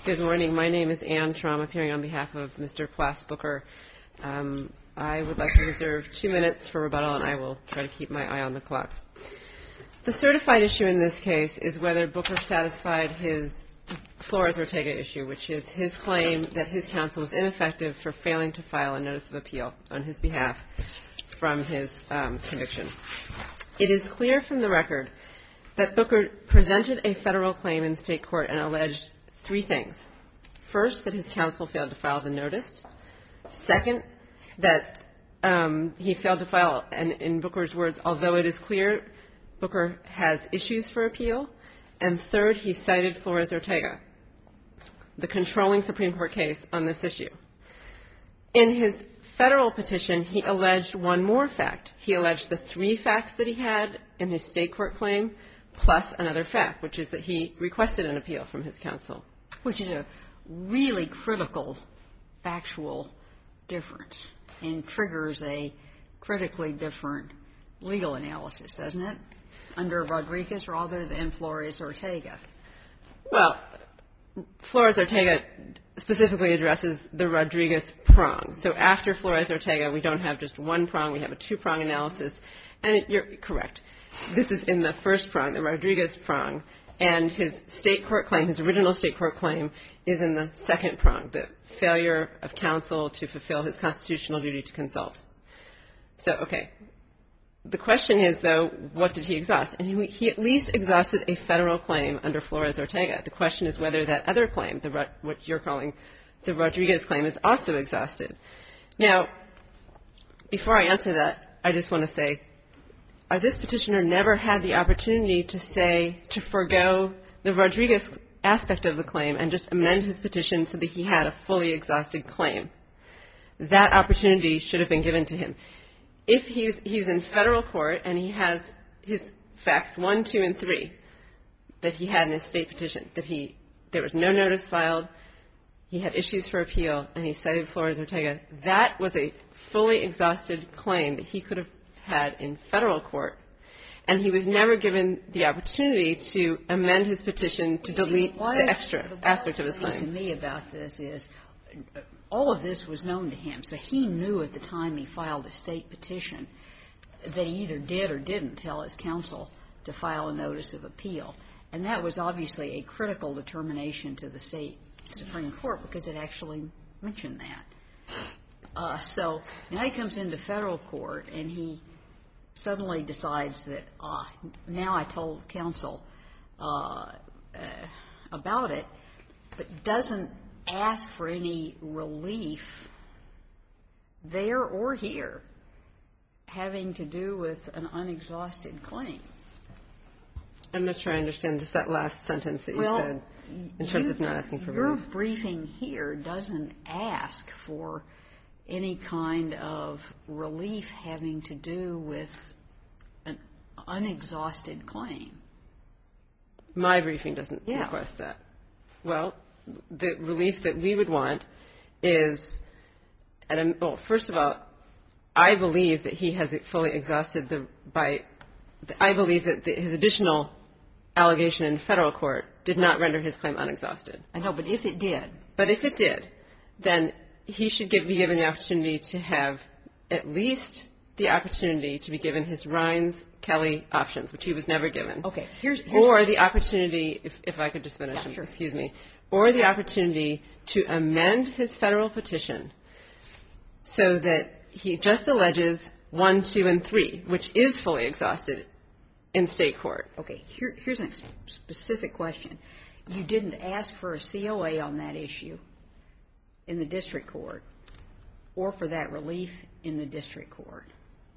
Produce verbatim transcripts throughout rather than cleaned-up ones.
Good morning. My name is Ann Traum, appearing on behalf of Mister Plas Booker. Um, I would like to reserve two minutes for rebuttal, and I will try to keep my eye on the clock. The certified issue in this case is whether Booker satisfied his Flores-Ortega issue, which is his claim that his counsel was ineffective for failing to file a notice of appeal on his behalf from his um, conviction. It is clear from the record that Booker presented a federal claim in state court and alleged three things. First, that his counsel failed to file the notice. Second, that um, he failed to file, and in Booker's words, although it is clear Booker has issues for appeal. And third, he cited Flores-Ortega, the controlling Supreme Court case on this issue. In his federal petition, he alleged one more fact. He alleged the three facts that he had in his state court claim, plus another fact, which is that he requested an appeal from his counsel. Which is a really critical factual difference and triggers a critically different legal analysis, doesn't it, under Rodriguez rather than Flores-Ortega? Well, Flores-Ortega specifically addresses the Rodriguez prong. So after Flores-Ortega, we don't have just one prong, we have a two-prong analysis. And it, you're correct. This is in the first prong, the Rodriguez prong. And his state court claim, his original state court claim, is in the second prong, the failure of counsel to fulfill his constitutional duty to consult. So, okay. The question is, though, what did he exhaust? And he, he at least exhausted a federal claim under Flores-Ortega. The question is whether that other claim, the, what you're calling the Rodriguez claim, is also exhausted. Now, before I answer that, I just want to say, Uh, this petitioner never had the opportunity to say, to forego the Rodriguez aspect of the claim and just amend his petition so that he had a fully exhausted claim. That opportunity should have been given to him. If he's, he's in federal court and he has his facts one, two, and three that he had in his state petition, that he, there was no notice filed, he had issues for appeal, and he cited Flores-Ortega, that was a fully exhausted claim that he could have had in federal court, and he was never given the opportunity to amend his petition to delete the extra aspect of his claim. What to me about this is all of this was known to him, so he knew at the time he filed a state petition that he either did or didn't tell his counsel to file a notice of appeal, and that was obviously a critical determination to the state Supreme Court because it actually mentioned that. Uh, so now he comes into federal court and he suddenly decides that, ah, now I told counsel uh, uh, about it, but doesn't ask for any relief there or here having to do with an unexhausted claim. I'm not sure I understand just that last sentence that you well, said in terms you, of not asking for your relief. Your briefing here doesn't ask for any kind of relief having to do with an unexhausted claim. My briefing doesn't yeah. request that. Well, the relief that we would want is, at a, well, first of all, I believe that he has fully exhausted the, by, I believe that the, his additional allegation in federal court did not render his claim unexhausted. I know, but if it did. But if it did, then he should give, be given the opportunity to have at least the opportunity to be given his Rines-Kelly options, which he was never given. Okay. Here's, here's or the opportunity, if, if I could just finish, yeah, sure. excuse me, or the opportunity to amend his federal petition so that he just alleges one, two, and three, which is fully exhausted in state court. Okay. Here, here's a specific question. You didn't ask for a C O A on that issue in the district court or for that relief in the district court.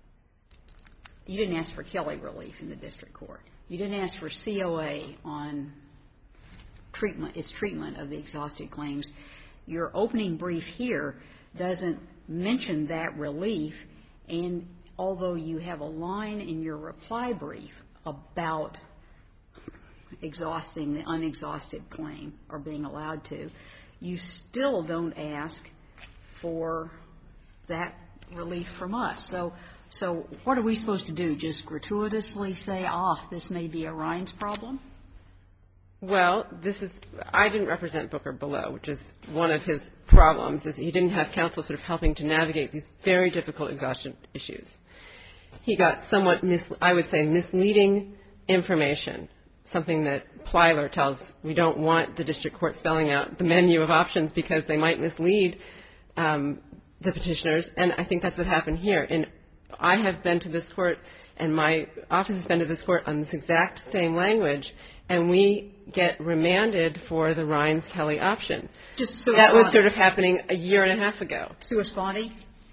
You didn't ask for Kelly relief in the district court. You didn't ask for C O A on treatment, its treatment of the exhausted claims. Your opening brief here doesn't mention that relief, and although you have a line in your reply brief about exhausting the unexhausted claim or being allowed to, you still don't ask for that relief from us. So, so what are we supposed to do? Just gratuitously say, ah, this may be a Rines problem? Well, this is, I didn't represent Booker below, which is one of his problems, is he didn't have counsel sort of helping to navigate these very difficult exhaustion issues. He got somewhat, mis- I would say, misleading information, something that Plyler tells we don't want the district court spelling out the menu of options because they might mislead um, the petitioners, and I think that's what happened here. And I have been to this court, and my office has been to this court on this exact same language, and we get remanded for the Rines-Kelly option. Just so that was sort of happening a year and a half ago. Sua sponte?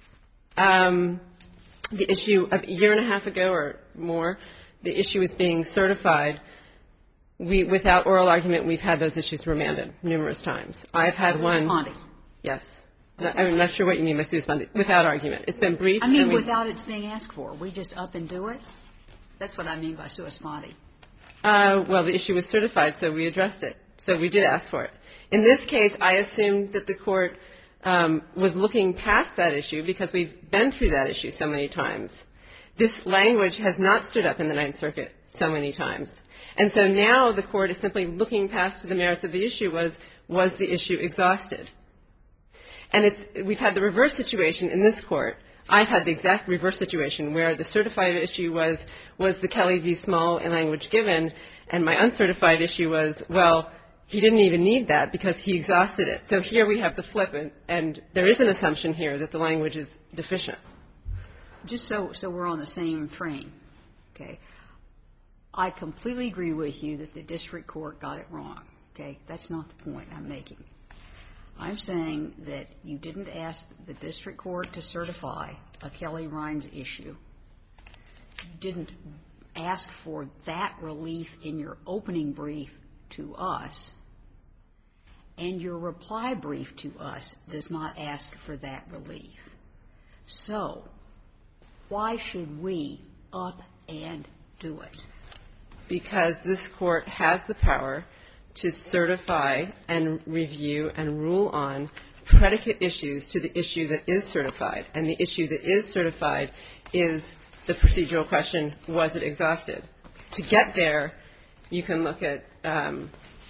Um, the issue of a year and a half ago or more, the issue is being certified. We, without oral argument, we've had those issues remanded numerous times. I've had Sua one. sponte. Yes. I'm not sure what you mean by sua sponte. Without argument. It's been brief. I mean, and we, without it's being asked for. We just up and do it? That's what I mean by sua sponte. Uh, well, the issue was certified, so we addressed it. So we did ask for it. In this case, I assumed that the court um, was looking past that issue because we've been through that issue so many times. This language has not stood up in the Ninth Circuit so many times. And so now the court is simply looking past the merits of the issue was, was the issue exhausted? And it's, we've had the reverse situation in this court. I've had the exact reverse situation where the certified issue was, was the Kelly v. Small language given, and my uncertified issue was, well, he didn't even need that because he exhausted it. So here we have the flip, and, and there is an assumption here that the language is deficient. Just so, so we're on the same train, okay? I completely agree with you that the district court got it wrong, okay? That's not the point I'm making. I'm saying that you didn't ask the district court to certify a Kelly-Rines issue. You didn't ask for that relief in your opening brief to us, and your reply brief to us does not ask for that relief. So why should we up and do it? Because this court has the power to certify and review and rule on predicate issues to the issue that is certified. And the issue that is certified is the procedural question, was it exhausted? To get there, you can look at um,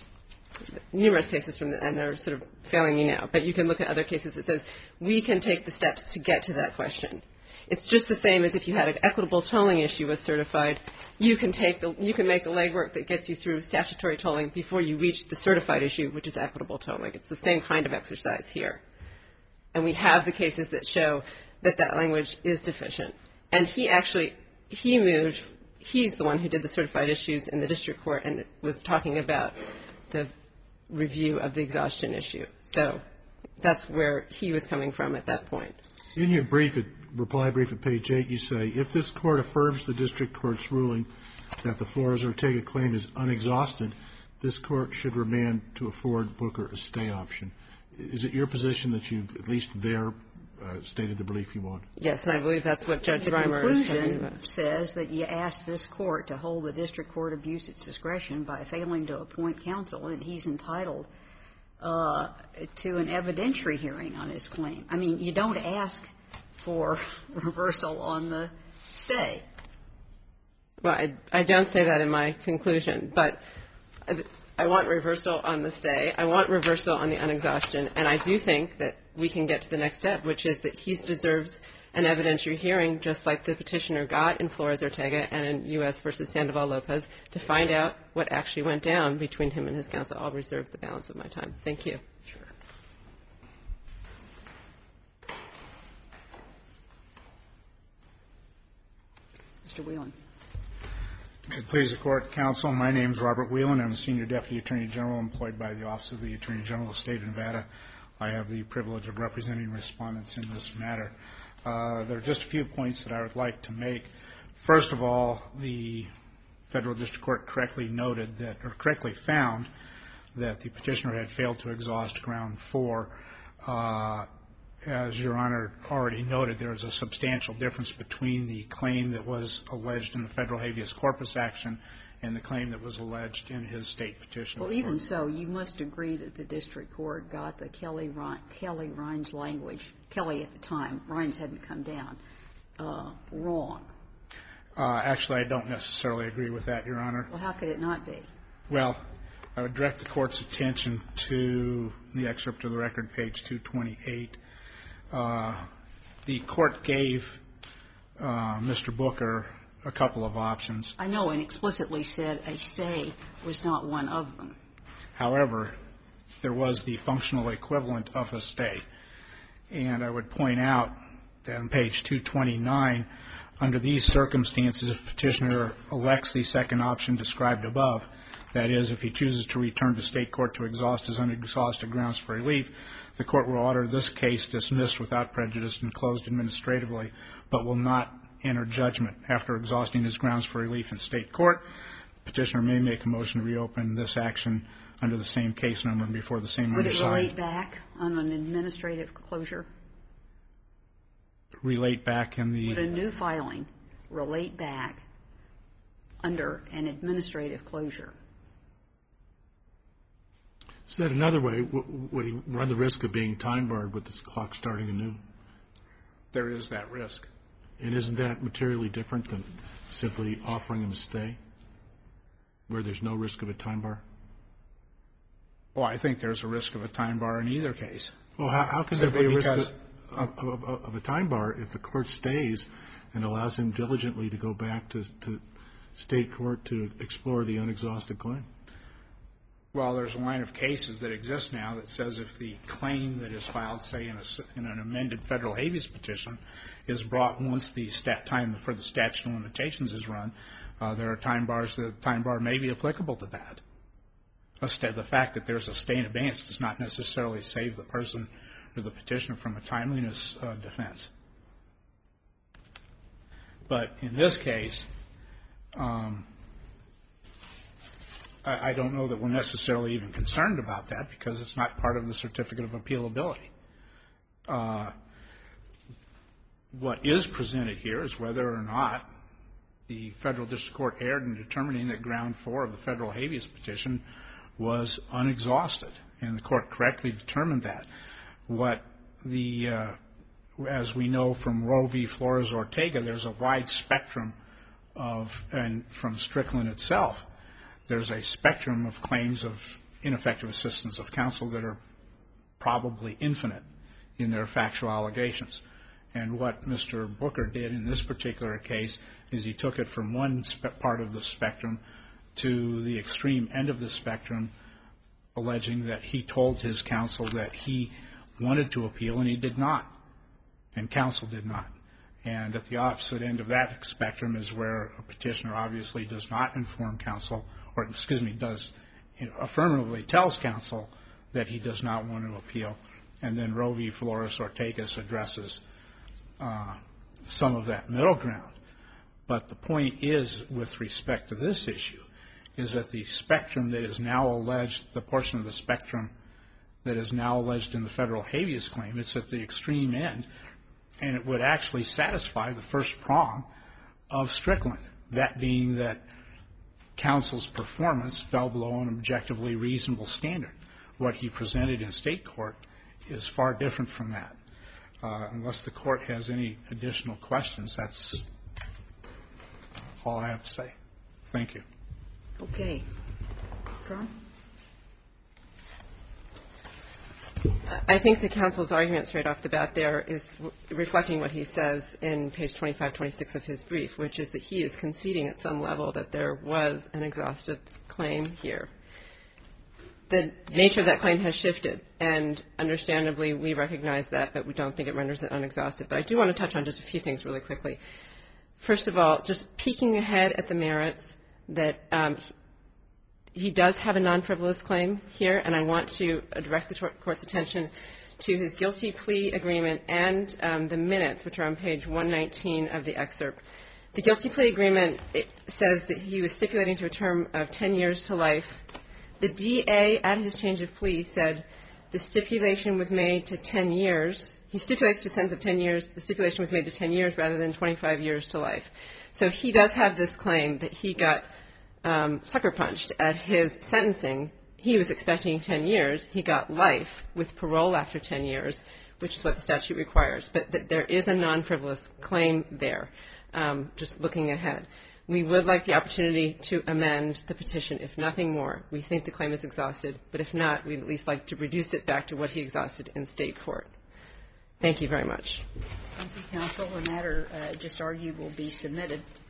numerous cases from the, and they're sort of failing me now, but you can look at other cases that says we can take the steps to get to that question. It's just the same as if you had an equitable tolling issue was certified. You can take the, you can make the legwork that gets you through statutory tolling before you reach the certified issue, which is equitable tolling. It's the same kind of exercise here. And we have the cases that show that that language is deficient. And he actually, he moved, he's the one who did the certified issues in the district court and was talking about the review of the exhaustion issue. So that's where he was coming from at that point. In your brief, at, reply brief at page eight, you say, if this court affirms the district court's ruling that the Flores-Ortega claim is unexhausted, this court should remand to afford Booker a stay option. Is it your position that you've at least there uh, stated the belief you want? Yes, and I believe that's what Judge Reimer is talking about. The conclusion says that you ask this court to hold the district court abuse its discretion by failing to appoint counsel, and he's entitled Uh, to an evidentiary hearing on his claim. I mean, you don't ask for reversal on the stay. Well, I, I don't say that in my conclusion, but I want reversal on the stay. I want reversal on the unexhaustion, and I do think that we can get to the next step, which is that he deserves an evidentiary hearing, just like the petitioner got in Flores-Ortega and in U S versus Sandoval-Lopez, to find out what actually went down between him and his counsel. I'll reserve the balance of my time. Thank you. Sure. Mister Whelan. May it please the Court, Counsel. My name is Robert Whelan. I'm a Senior Deputy Attorney General employed by the Office of the Attorney General of the State of Nevada. I have the privilege of representing respondents in this matter. Uh, there are just a few points that I would like to make. First of all, the Federal District Court correctly noted that, or correctly found that the petitioner had failed to exhaust ground four. Uh, as Your Honor already noted, there is a substantial difference between the claim that was alleged in the federal habeas corpus action and the claim that was alleged in his state petition. Well, even so, you must agree that the district court got the Kelly Kelly Rines language, Kelly at the time, Rines hadn't come down, uh, wrong. Uh, actually, I don't necessarily agree with that, Your Honor. Well, how could it not be? Well, I would direct the Court's attention to the excerpt of the record, page two twenty-eight. Uh, the Court gave uh, Mister Booker a couple of options. I know, and explicitly said a stay was not one of them. However, there was the functional equivalent of a stay. And I would point out that on page two twenty-nine, under these circumstances, if petitioner elects the second option described above, that is, if he chooses to return to state court to exhaust his unexhausted grounds for relief, the Court will order this case dismissed without prejudice and closed administratively, but will not enter judgment. After exhausting his grounds for relief in state court, petitioner may make a motion to reopen this action under the same case number and before the same Would it undersigned. relate back on an administrative closure? Relate back in the... Would a new filing relate back under an administrative closure? Said another way, would he run the risk of being time barred with this clock starting anew? There is that risk. And isn't that materially different than simply offering him a stay, where there's no risk of a time bar? Well, I think there's a risk of a time bar in either case. Well, how, how can there be a risk of, of, of, of a time bar if the Court stays and allows him diligently to go back to, to state court to explore the unexhausted claim? Well, there's a line of cases that exist now that says if the claim that is filed, say, in, a, in an amended federal habeas petition is brought once the stat time for the statute of limitations is run, uh, there are time bars. The time bar may be applicable to that. A stay, the fact that there's a stay in advance does not necessarily save the person or the petitioner from a timeliness uh, defense. But in this case, um, I, I don't know that we're necessarily even concerned about that because it's not part of the certificate of appealability. Uh, what is presented here is whether or not the federal district court erred in determining that ground four of the federal habeas petition was unexhausted, and the Court correctly determined that. What the, uh, as we know from Roe v. Flores-Ortega, there's a wide spectrum of, and from Strickland itself, there's a spectrum of claims of ineffective assistance of counsel that are probably infinite in their factual allegations. And what Mister Booker did in this particular case is he took it from one spe- part of the spectrum to the extreme end of the spectrum, alleging that he told his counsel that he wanted to appeal and he did not, and counsel did not. And at the opposite end of that spectrum is where a petitioner obviously does not inform counsel, or excuse me, does you know, affirmatively tells counsel that he does not want to appeal. And then Roe v. Flores-Ortega addresses uh, some of that middle ground. But the point is, with respect to this issue, is that the spectrum that is now alleged, the portion of the spectrum that is now alleged in the federal habeas claim, it's at the extreme end, and it would actually satisfy the first prong of Strickland, that being that counsel's performance fell below an objectively reasonable standard. What he presented in state court is far different from that. Uh, unless the Court has any additional questions, that's all I have to say. Thank you. Okay. Carl? I think the counsel's argument straight off the bat there is reflecting what he says in page twenty-five, twenty-six of his brief, which is that he is conceding at some level that there was an exhausted claim here. The nature of that claim has shifted, and understandably we recognize that, but we don't think it renders it unexhausted. But I do want to touch on just a few things really quickly. First of all, just peeking ahead at the merits, that um, he does have a non-frivolous claim here, and I want to direct the Court's attention to his guilty plea agreement and um, the minutes, which are on page one nineteen of the excerpt. The guilty plea agreement, it says that he was stipulating to a term of ten years to life. The D A, at his change of plea, said the stipulation was made to ten years. He stipulates to a sentence of ten years. The stipulation was made to ten years rather than twenty-five years to life. So he does have this claim that he got um, sucker punched at his sentencing. He was expecting ten years. He got life with parole after ten years, which is what the statute requires. But th- there is a non-frivolous claim there, um, just looking ahead. We would like the opportunity to amend the petition, if nothing more. We think the claim is exhausted, but if not, we'd at least like to reduce it back to what he exhausted in state court. Thank you very much. Thank you, counsel. The matter uh, just argued will be submitted.